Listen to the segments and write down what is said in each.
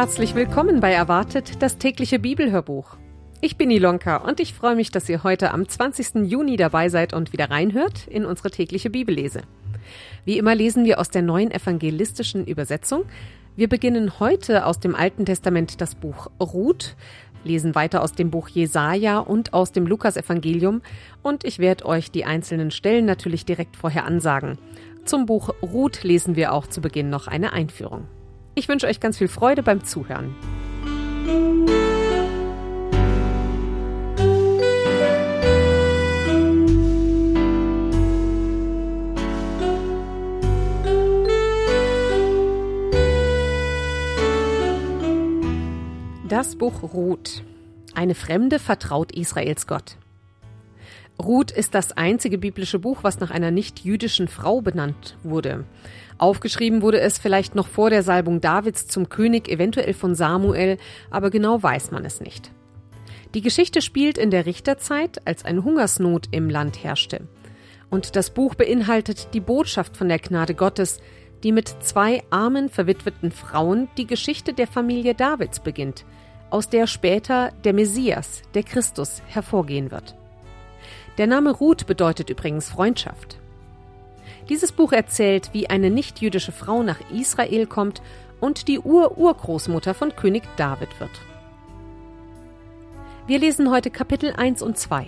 Herzlich willkommen bei Erwartet, das tägliche Bibelhörbuch. Ich bin Ilonka und ich freue mich, dass ihr heute am 20. Juni dabei seid und wieder reinhört in unsere tägliche Bibellese. Wie immer lesen wir aus der neuen evangelistischen Übersetzung. Wir beginnen heute aus dem Alten Testament das Buch Ruth, lesen weiter aus dem Buch Jesaja und aus dem Lukas-Evangelium und ich werde euch die einzelnen Stellen natürlich direkt vorher ansagen. Zum Buch Ruth lesen wir auch zu Beginn noch eine Einführung. Ich wünsche euch ganz viel Freude beim Zuhören. Das Buch Ruth. Eine Fremde vertraut Israels Gott. Ruth ist das einzige biblische Buch, was nach einer nicht-jüdischen Frau benannt wurde. Aufgeschrieben wurde es vielleicht noch vor der Salbung Davids zum König, eventuell von Samuel, aber genau weiß man es nicht. Die Geschichte spielt in der Richterzeit, als eine Hungersnot im Land herrschte. Und das Buch beinhaltet die Botschaft von der Gnade Gottes, die mit 2 armen, verwitweten Frauen die Geschichte der Familie Davids beginnt, aus der später der Messias, der Christus, hervorgehen wird. Der Name Ruth bedeutet übrigens Freundschaft. Dieses Buch erzählt, wie eine nicht-jüdische Frau nach Israel kommt und die Urgroßmutter von König David wird. Wir lesen heute Kapitel 1 und 2.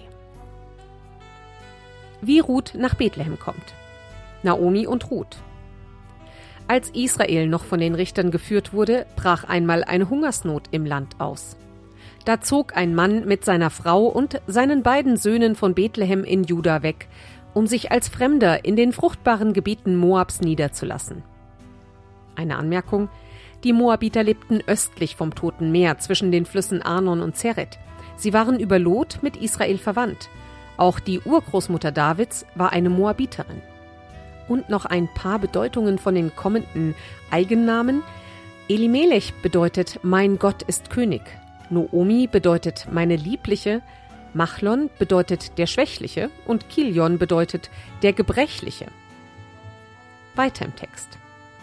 Wie Ruth nach Bethlehem kommt. Naomi und Ruth. Als Israel noch von den Richtern geführt wurde, brach einmal eine Hungersnot im Land aus. Da zog ein Mann mit seiner Frau und seinen beiden Söhnen von Bethlehem in Juda weg, um sich als Fremder in den fruchtbaren Gebieten Moabs niederzulassen. Eine Anmerkung: Die Moabiter lebten östlich vom Toten Meer zwischen den Flüssen Arnon und Zeret. Sie waren über Lot mit Israel verwandt. Auch die Urgroßmutter Davids war eine Moabiterin. Und noch ein paar Bedeutungen von den kommenden Eigennamen. Elimelech bedeutet »Mein Gott ist König«. Noomi bedeutet »meine Liebliche«, Machlon bedeutet »der Schwächliche« und Kilion bedeutet »der Gebrechliche«. Weiter im Text.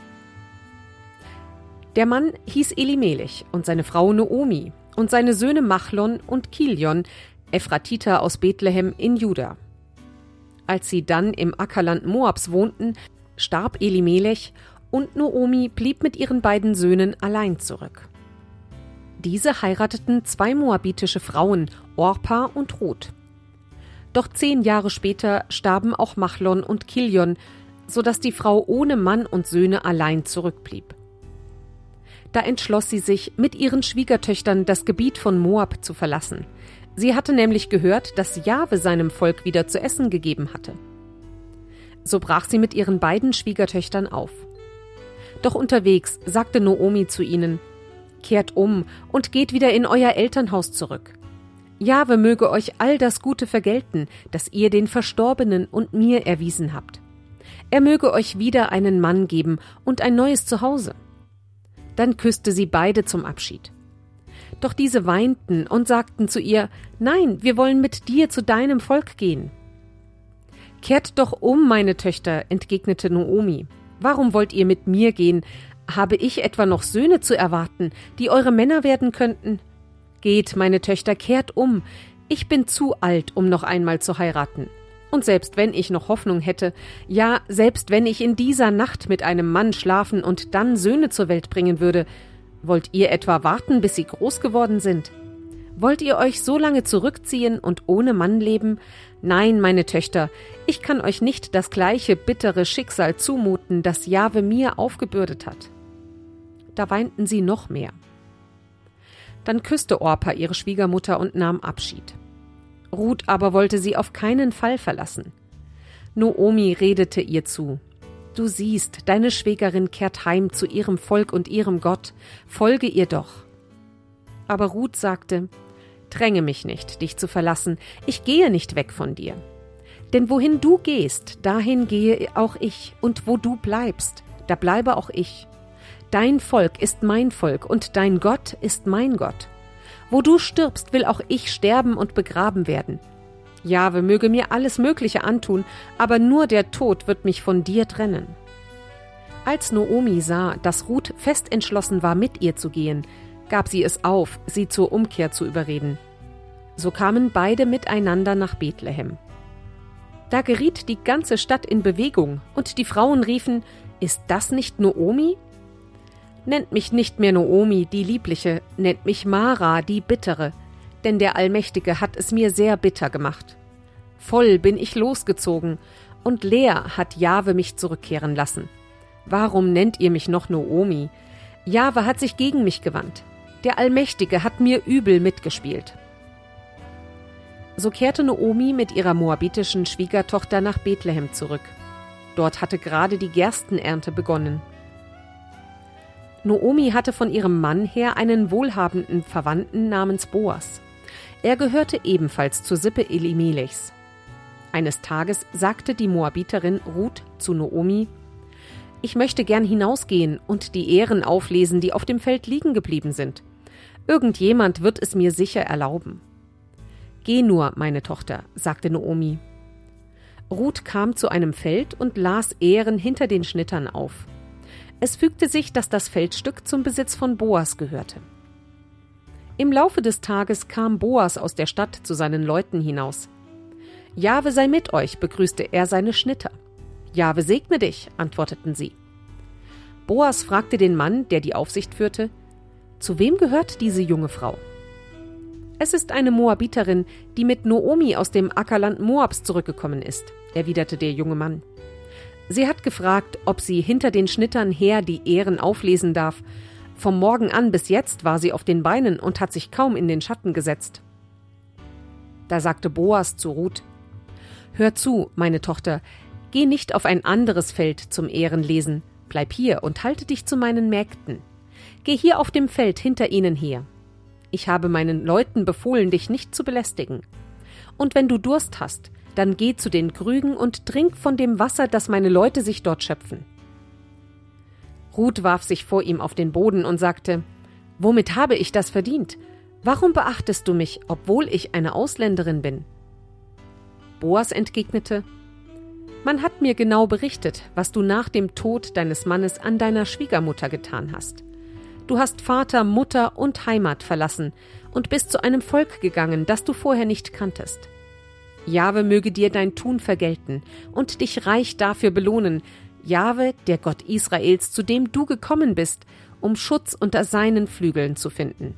Der Mann hieß Elimelech und seine Frau Noomi und seine Söhne Machlon und Kilion, Ephratiter aus Bethlehem in Juda. Als sie dann im Ackerland Moabs wohnten, starb Elimelech und Noomi blieb mit ihren beiden Söhnen allein zurück. Diese heirateten 2 moabitische Frauen, Orpa und Ruth. Doch 10 Jahre später starben auch Machlon und Kilion, sodass die Frau ohne Mann und Söhne allein zurückblieb. Da entschloss sie sich, mit ihren Schwiegertöchtern das Gebiet von Moab zu verlassen. Sie hatte nämlich gehört, dass Jahwe seinem Volk wieder zu essen gegeben hatte. So brach sie mit ihren beiden Schwiegertöchtern auf. Doch unterwegs sagte Noomi zu ihnen: Kehrt um und geht wieder in euer Elternhaus zurück. Jahwe möge euch all das Gute vergelten, das ihr den Verstorbenen und mir erwiesen habt. Er möge euch wieder einen Mann geben und ein neues Zuhause. Dann küsste sie beide zum Abschied. Doch diese weinten und sagten zu ihr: Nein, wir wollen mit dir zu deinem Volk gehen. Kehrt doch um, meine Töchter, entgegnete Noomi. Warum wollt ihr mit mir gehen? Habe ich etwa noch Söhne zu erwarten, die eure Männer werden könnten? Geht, meine Töchter, kehrt um. Ich bin zu alt, um noch einmal zu heiraten. Und selbst wenn ich noch Hoffnung hätte, ja, selbst wenn ich in dieser Nacht mit einem Mann schlafen und dann Söhne zur Welt bringen würde, wollt ihr etwa warten, bis sie groß geworden sind? Wollt ihr euch so lange zurückziehen und ohne Mann leben? Nein, meine Töchter, ich kann euch nicht das gleiche bittere Schicksal zumuten, das Jahwe mir aufgebürdet hat. Da weinten sie noch mehr. Dann küsste Orpa ihre Schwiegermutter und nahm Abschied. Ruth aber wollte sie auf keinen Fall verlassen. Noomi redete ihr zu: Du siehst, deine Schwägerin kehrt heim zu ihrem Volk und ihrem Gott, folge ihr doch. Aber Ruth sagte: Dränge mich nicht, dich zu verlassen, ich gehe nicht weg von dir. Denn wohin du gehst, dahin gehe auch ich, und wo du bleibst, da bleibe auch ich. Dein Volk ist mein Volk und dein Gott ist mein Gott. Wo du stirbst, will auch ich sterben und begraben werden. Jahwe möge mir alles Mögliche antun, aber nur der Tod wird mich von dir trennen. Als Noomi sah, dass Ruth fest entschlossen war, mit ihr zu gehen, gab sie es auf, sie zur Umkehr zu überreden. So kamen beide miteinander nach Bethlehem. Da geriet die ganze Stadt in Bewegung, und die Frauen riefen: »Ist das nicht Noomi?« »Nennt mich nicht mehr Noomi, die Liebliche, nennt mich Mara, die Bittere, denn der Allmächtige hat es mir sehr bitter gemacht. Voll bin ich losgezogen, und leer hat Jahwe mich zurückkehren lassen. Warum nennt ihr mich noch Noomi? Jahwe hat sich gegen mich gewandt. Der Allmächtige hat mir übel mitgespielt.« So kehrte Noomi mit ihrer moabitischen Schwiegertochter nach Bethlehem zurück. Dort hatte gerade die Gerstenernte begonnen. Noomi hatte von ihrem Mann her einen wohlhabenden Verwandten namens Boas. Er gehörte ebenfalls zur Sippe Elimelechs. Eines Tages sagte die Moabiterin Ruth zu Noomi: »Ich möchte gern hinausgehen und die Ähren auflesen, die auf dem Feld liegen geblieben sind. Irgendjemand wird es mir sicher erlauben.« »Geh nur, meine Tochter«, sagte Noomi. Ruth kam zu einem Feld und las Ähren hinter den Schnittern auf. Es fügte sich, dass das Feldstück zum Besitz von Boas gehörte. Im Laufe des Tages kam Boas aus der Stadt zu seinen Leuten hinaus. »Jahwe sei mit euch«, begrüßte er seine Schnitter. »Jahwe segne dich«, antworteten sie. Boas fragte den Mann, der die Aufsicht führte: »Zu wem gehört diese junge Frau?« »Es ist eine Moabiterin, die mit Noomi aus dem Ackerland Moabs zurückgekommen ist«, erwiderte der junge Mann. »Sie hat gefragt, ob sie hinter den Schnittern her die Ähren auflesen darf. Vom Morgen an bis jetzt war sie auf den Beinen und hat sich kaum in den Schatten gesetzt.« Da sagte Boas zu Ruth: »Hör zu, meine Tochter, geh nicht auf ein anderes Feld zum Ährenlesen, bleib hier und halte dich zu meinen Mägden. Geh hier auf dem Feld hinter ihnen her. Ich habe meinen Leuten befohlen, dich nicht zu belästigen. Und wenn du Durst hast, dann geh zu den Krügen und trink von dem Wasser, das meine Leute sich dort schöpfen.« Ruth warf sich vor ihm auf den Boden und sagte: »Womit habe ich das verdient? Warum beachtest du mich, obwohl ich eine Ausländerin bin?« Boas entgegnete: »Man hat mir genau berichtet, was du nach dem Tod deines Mannes an deiner Schwiegermutter getan hast. Du hast Vater, Mutter und Heimat verlassen und bist zu einem Volk gegangen, das du vorher nicht kanntest. Jahwe möge dir dein Tun vergelten und dich reich dafür belohnen, Jahwe, der Gott Israels, zu dem du gekommen bist, um Schutz unter seinen Flügeln zu finden.«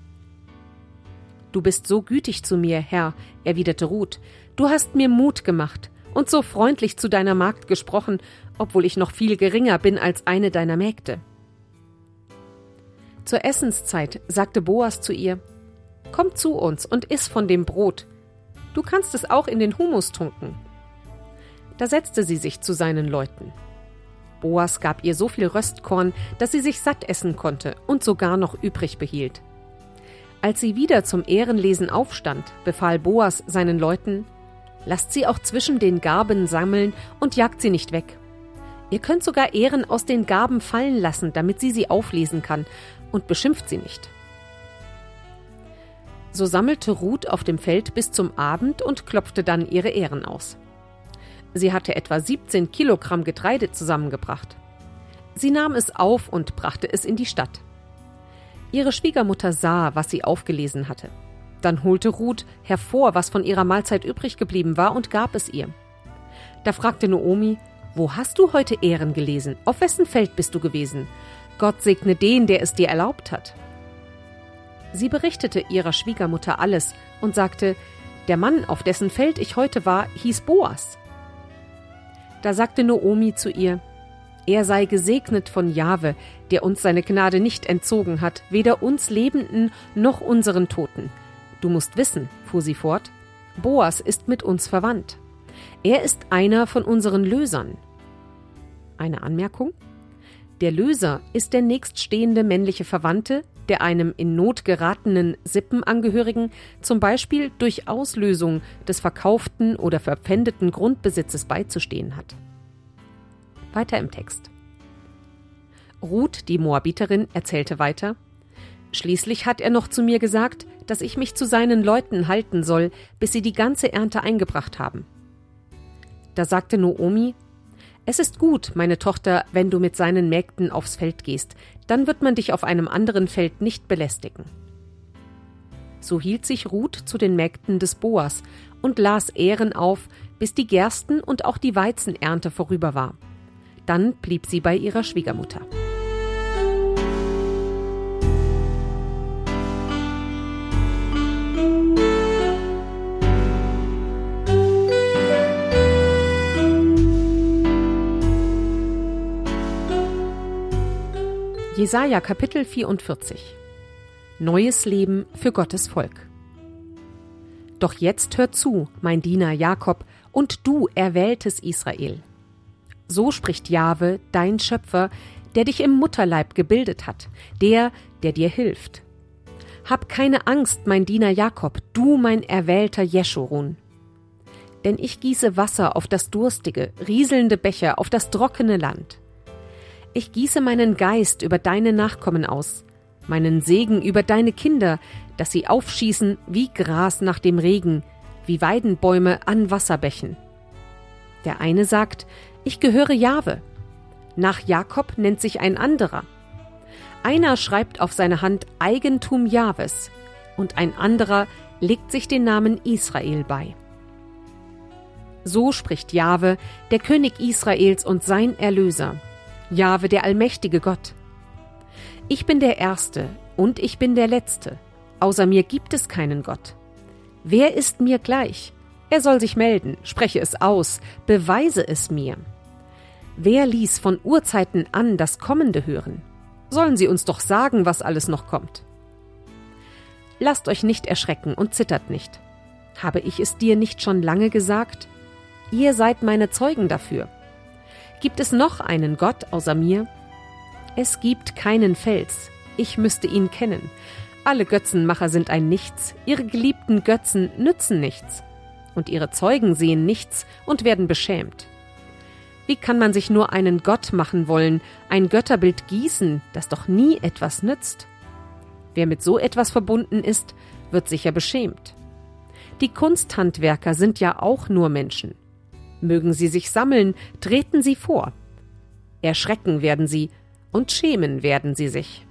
»Du bist so gütig zu mir, Herr«, erwiderte Ruth. »Du hast mir Mut gemacht und so freundlich zu deiner Magd gesprochen, obwohl ich noch viel geringer bin als eine deiner Mägde.« Zur Essenszeit sagte Boas zu ihr: »Komm zu uns und iss von dem Brot. Du kannst es auch in den Humus tunken.« Da setzte sie sich zu seinen Leuten. Boas gab ihr so viel Röstkorn, dass sie sich satt essen konnte und sogar noch übrig behielt. Als sie wieder zum Ährenlesen aufstand, befahl Boas seinen Leuten: »Lasst sie auch zwischen den Garben sammeln und jagt sie nicht weg. Ihr könnt sogar Ähren aus den Garben fallen lassen, damit sie auflesen kann, und beschimpft sie nicht.« So sammelte Ruth auf dem Feld bis zum Abend und klopfte dann ihre Ähren aus. Sie hatte etwa 17 Kilogramm Getreide zusammengebracht. Sie nahm es auf und brachte es in die Stadt. Ihre Schwiegermutter sah, was sie aufgelesen hatte. Dann holte Ruth hervor, was von ihrer Mahlzeit übrig geblieben war, und gab es ihr. Da fragte Noomi: »Wo hast du heute Ähren gelesen? Auf wessen Feld bist du gewesen? Gott segne den, der es dir erlaubt hat.« Sie berichtete ihrer Schwiegermutter alles und sagte: »Der Mann, auf dessen Feld ich heute war, hieß Boas.« Da sagte Noomi zu ihr: »Er sei gesegnet von Jahwe, der uns seine Gnade nicht entzogen hat, weder uns Lebenden noch unseren Toten. Du musst wissen«, fuhr sie fort, »Boas ist mit uns verwandt. Er ist einer von unseren Lösern.« Eine Anmerkung: Der Löser ist der nächststehende männliche Verwandte, der einem in Not geratenen Sippenangehörigen zum Beispiel durch Auslösung des verkauften oder verpfändeten Grundbesitzes beizustehen hat. Weiter im Text. Ruth, die Moabiterin, erzählte weiter: »Schließlich hat er noch zu mir gesagt, dass ich mich zu seinen Leuten halten soll, bis sie die ganze Ernte eingebracht haben.« Da sagte Noomi: Es ist gut, meine Tochter, wenn du mit seinen Mägden aufs Feld gehst, dann wird man dich auf einem anderen Feld nicht belästigen. So hielt sich Ruth zu den Mägden des Boas und las Ähren auf, bis die Gersten- und auch die Weizenernte vorüber war. Dann blieb sie bei ihrer Schwiegermutter. Jesaja Kapitel 44. Neues Leben für Gottes Volk. Doch jetzt hört zu, mein Diener Jakob, und du erwähltes Israel. So spricht Jahwe, dein Schöpfer, der dich im Mutterleib gebildet hat, der dir hilft. Hab keine Angst, mein Diener Jakob, du mein erwählter Jeschurun. Denn ich gieße Wasser auf das durstige, rieselnde Becher auf das trockene Land. Ich gieße meinen Geist über deine Nachkommen aus, meinen Segen über deine Kinder, dass sie aufschießen wie Gras nach dem Regen, wie Weidenbäume an Wasserbächen. Der eine sagt, ich gehöre Jahwe. Nach Jakob nennt sich ein anderer. Einer schreibt auf seine Hand Eigentum Jahwes und ein anderer legt sich den Namen Israel bei. So spricht Jahwe, der König Israels und sein Erlöser, Jahwe, der allmächtige Gott. Ich bin der Erste und ich bin der Letzte. Außer mir gibt es keinen Gott. Wer ist mir gleich? Er soll sich melden, spreche es aus, beweise es mir. Wer ließ von Urzeiten an das Kommende hören? Sollen sie uns doch sagen, was alles noch kommt. Lasst euch nicht erschrecken und zittert nicht. Habe ich es dir nicht schon lange gesagt? Ihr seid meine Zeugen dafür. Gibt es noch einen Gott außer mir? Es gibt keinen Fels. Ich müsste ihn kennen. Alle Götzenmacher sind ein Nichts. Ihre geliebten Götzen nützen nichts. Und ihre Zeugen sehen nichts und werden beschämt. Wie kann man sich nur einen Gott machen wollen, ein Götterbild gießen, das doch nie etwas nützt? Wer mit so etwas verbunden ist, wird sicher beschämt. Die Kunsthandwerker sind ja auch nur Menschen. Mögen sie sich sammeln, treten sie vor. Erschrecken werden sie und schämen werden sie sich.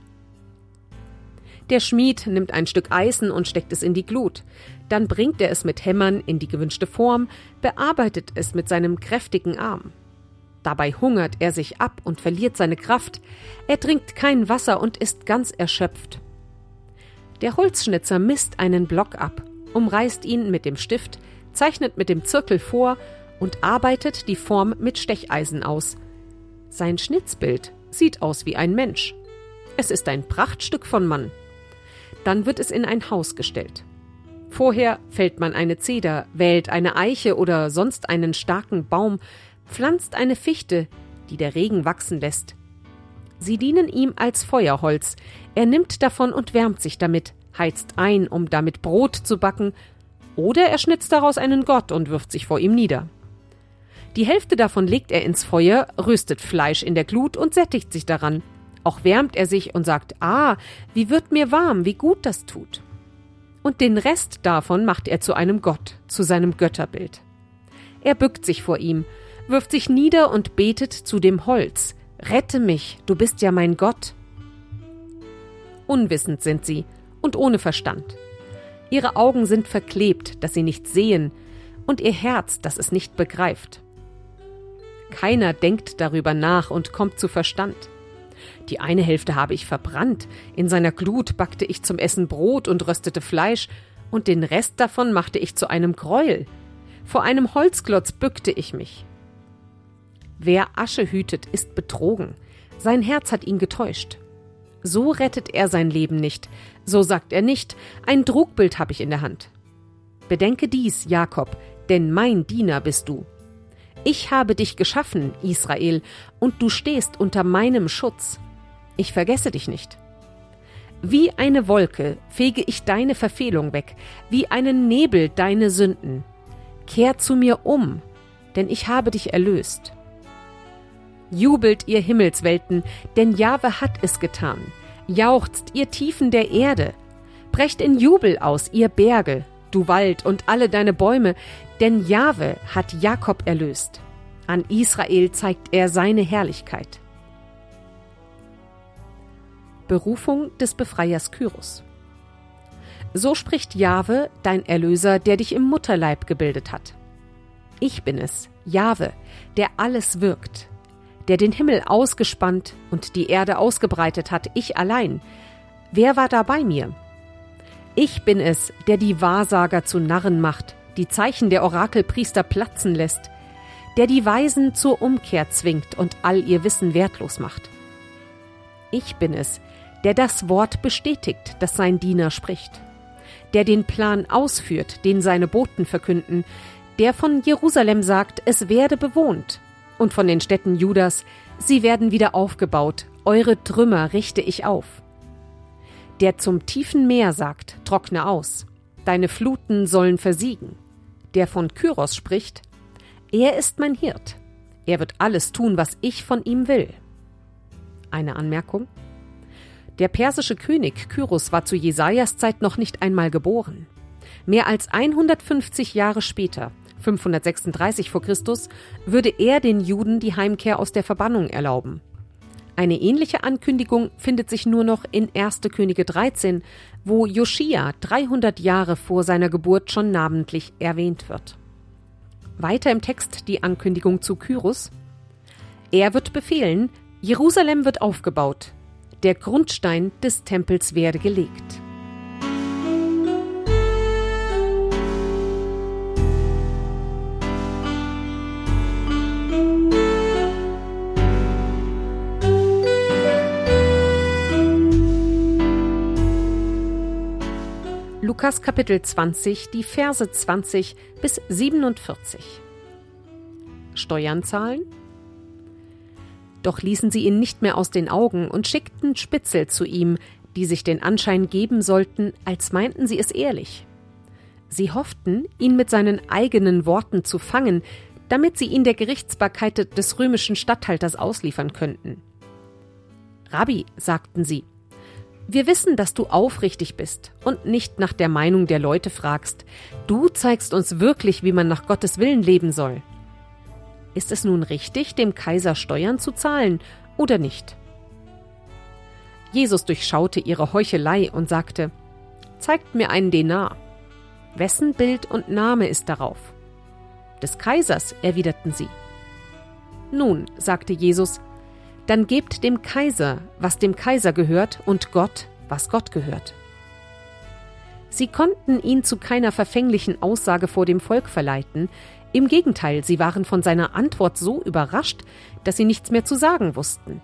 Der Schmied nimmt ein Stück Eisen und steckt es in die Glut. Dann bringt er es mit Hämmern in die gewünschte Form, bearbeitet es mit seinem kräftigen Arm. Dabei hungert er sich ab und verliert seine Kraft. Er trinkt kein Wasser und ist ganz erschöpft. Der Holzschnitzer misst einen Block ab, umreißt ihn mit dem Stift, zeichnet mit dem Zirkel vor und arbeitet die Form mit Stecheisen aus. Sein Schnitzbild sieht aus wie ein Mensch. Es ist ein Prachtstück von Mann. Dann wird es in ein Haus gestellt. Vorher fällt man eine Zeder, wählt eine Eiche oder sonst einen starken Baum, pflanzt eine Fichte, die der Regen wachsen lässt. Sie dienen ihm als Feuerholz. Er nimmt davon und wärmt sich damit, heizt ein, um damit Brot zu backen, oder er schnitzt daraus einen Gott und wirft sich vor ihm nieder. Die Hälfte davon legt er ins Feuer, röstet Fleisch in der Glut und sättigt sich daran. Auch wärmt er sich und sagt, wie wird mir warm, wie gut das tut. Und den Rest davon macht er zu einem Gott, zu seinem Götterbild. Er bückt sich vor ihm, wirft sich nieder und betet zu dem Holz, rette mich, du bist ja mein Gott. Unwissend sind sie und ohne Verstand. Ihre Augen sind verklebt, dass sie nicht sehen, und ihr Herz, das es nicht begreift. Keiner denkt darüber nach und kommt zu Verstand. Die eine Hälfte habe ich verbrannt, in seiner Glut backte ich zum Essen Brot und röstete Fleisch, und den Rest davon machte ich zu einem Gräuel. Vor einem Holzklotz bückte ich mich. Wer Asche hütet, ist betrogen. Sein Herz hat ihn getäuscht. So rettet er sein Leben nicht. So sagt er nicht, ein Trugbild habe ich in der Hand. Bedenke dies, Jakob, denn mein Diener bist du. Ich habe dich geschaffen, Israel, und du stehst unter meinem Schutz. Ich vergesse dich nicht. Wie eine Wolke fege ich deine Verfehlung weg, wie einen Nebel deine Sünden. Kehr zu mir um, denn ich habe dich erlöst. Jubelt, ihr Himmelswelten, denn Jahwe hat es getan. Jauchzt, ihr Tiefen der Erde. Brecht in Jubel aus, ihr Berge, du Wald und alle deine Bäume, denn Jahwe hat Jakob erlöst. An Israel zeigt er seine Herrlichkeit. Berufung des Befreiers Kyros. So spricht Jahwe, dein Erlöser, der dich im Mutterleib gebildet hat. Ich bin es, Jahwe, der alles wirkt, der den Himmel ausgespannt und die Erde ausgebreitet hat, ich allein. Wer war da bei mir? Ich bin es, der die Wahrsager zu Narren macht, die Zeichen der Orakelpriester platzen lässt, der die Weisen zur Umkehr zwingt und all ihr Wissen wertlos macht. Ich bin es, der das Wort bestätigt, das sein Diener spricht, der den Plan ausführt, den seine Boten verkünden, der von Jerusalem sagt, es werde bewohnt, und von den Städten Judas, sie werden wieder aufgebaut, eure Trümmer richte ich auf. Der zum tiefen Meer sagt, trockne aus, deine Fluten sollen versiegen. Der von Kyros spricht, er ist mein Hirt, er wird alles tun, was ich von ihm will. Eine Anmerkung: Der persische König Kyros war zu Jesajas Zeit noch nicht einmal geboren. Mehr als 150 Jahre später, 536 vor Christus, würde er den Juden die Heimkehr aus der Verbannung erlauben. Eine ähnliche Ankündigung findet sich nur noch in 1. Könige 13, wo Joschia 300 Jahre vor seiner Geburt schon namentlich erwähnt wird. Weiter im Text die Ankündigung zu Kyros: Er wird befehlen, Jerusalem wird aufgebaut, der Grundstein des Tempels werde gelegt. Lukas Kapitel 20, die Verse 20 bis 47. Steuern zahlen? Doch ließen sie ihn nicht mehr aus den Augen und schickten Spitzel zu ihm, die sich den Anschein geben sollten, als meinten sie es ehrlich. Sie hofften, ihn mit seinen eigenen Worten zu fangen, damit sie ihn der Gerichtsbarkeit des römischen Statthalters ausliefern könnten. Rabbi, sagten sie, wir wissen, dass du aufrichtig bist und nicht nach der Meinung der Leute fragst. Du zeigst uns wirklich, wie man nach Gottes Willen leben soll. Ist es nun richtig, dem Kaiser Steuern zu zahlen oder nicht? Jesus durchschaute ihre Heuchelei und sagte, zeigt mir einen Denar. Wessen Bild und Name ist darauf? Des Kaisers, erwiderten sie. Nun, sagte Jesus, dann gebt dem Kaiser, was dem Kaiser gehört, und Gott, was Gott gehört. Sie konnten ihn zu keiner verfänglichen Aussage vor dem Volk verleiten. Im Gegenteil, sie waren von seiner Antwort so überrascht, dass sie nichts mehr zu sagen wussten.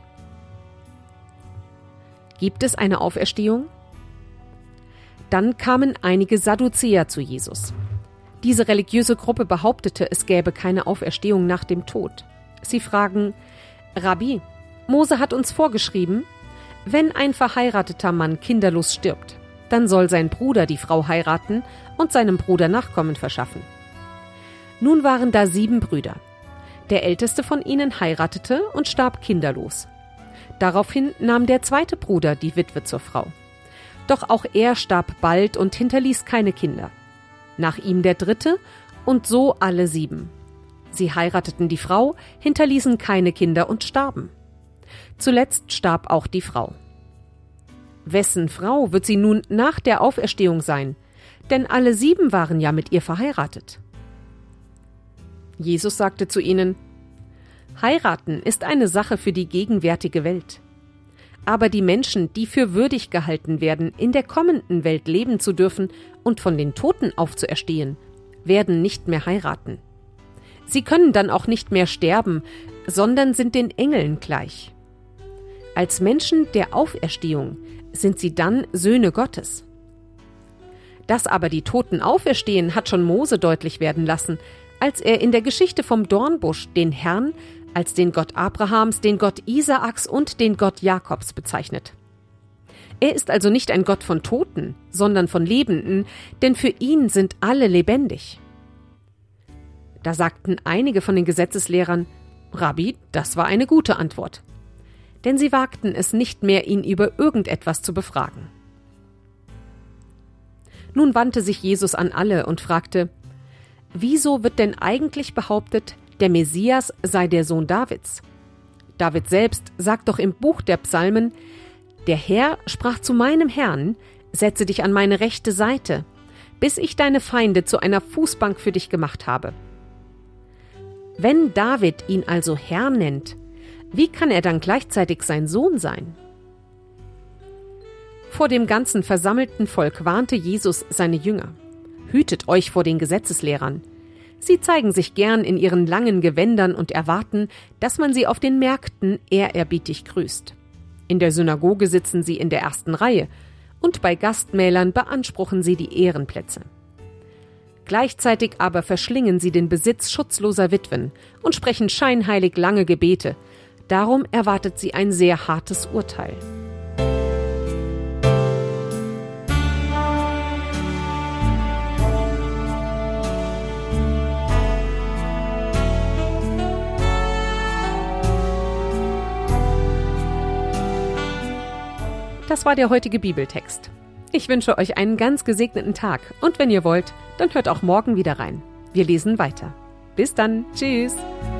Gibt es eine Auferstehung? Dann kamen einige Sadduzäer zu Jesus. Diese religiöse Gruppe behauptete, es gäbe keine Auferstehung nach dem Tod. Sie fragen, Rabbi, Mose hat uns vorgeschrieben, wenn ein verheirateter Mann kinderlos stirbt, dann soll sein Bruder die Frau heiraten und seinem Bruder Nachkommen verschaffen. Nun waren da 7 Brüder. Der älteste von ihnen heiratete und starb kinderlos. Daraufhin nahm der zweite Bruder die Witwe zur Frau. Doch auch er starb bald und hinterließ keine Kinder. Nach ihm der dritte und so alle 7. Sie heirateten die Frau, hinterließen keine Kinder und starben. Zuletzt starb auch die Frau. Wessen Frau wird sie nun nach der Auferstehung sein? Denn alle 7 waren ja mit ihr verheiratet. Jesus sagte zu ihnen, Heiraten ist eine Sache für die gegenwärtige Welt. Aber die Menschen, die für würdig gehalten werden, in der kommenden Welt leben zu dürfen und von den Toten aufzuerstehen, werden nicht mehr heiraten. Sie können dann auch nicht mehr sterben, sondern sind den Engeln gleich. Als Menschen der Auferstehung sind sie dann Söhne Gottes. Dass aber die Toten auferstehen, hat schon Mose deutlich werden lassen, als er in der Geschichte vom Dornbusch den Herrn als den Gott Abrahams, den Gott Isaaks und den Gott Jakobs bezeichnet. Er ist also nicht ein Gott von Toten, sondern von Lebenden, denn für ihn sind alle lebendig. Da sagten einige von den Gesetzeslehrern, Rabbi, das war eine gute Antwort. Denn sie wagten es nicht mehr, ihn über irgendetwas zu befragen. Nun wandte sich Jesus an alle und fragte, wieso wird denn eigentlich behauptet, der Messias sei der Sohn Davids. David selbst sagt doch im Buch der Psalmen: Der Herr sprach zu meinem Herrn: Setze dich an meine rechte Seite, bis ich deine Feinde zu einer Fußbank für dich gemacht habe. Wenn David ihn also Herr nennt, wie kann er dann gleichzeitig sein Sohn sein? Vor dem ganzen versammelten Volk warnte Jesus seine Jünger: Hütet euch vor den Gesetzeslehrern. Sie zeigen sich gern in ihren langen Gewändern und erwarten, dass man sie auf den Märkten ehrerbietig grüßt. In der Synagoge sitzen sie in der ersten Reihe und bei Gastmählern beanspruchen sie die Ehrenplätze. Gleichzeitig aber verschlingen sie den Besitz schutzloser Witwen und sprechen scheinheilig lange Gebete. Darum erwartet sie ein sehr hartes Urteil. Das war der heutige Bibeltext. Ich wünsche euch einen ganz gesegneten Tag und wenn ihr wollt, dann hört auch morgen wieder rein. Wir lesen weiter. Bis dann. Tschüss.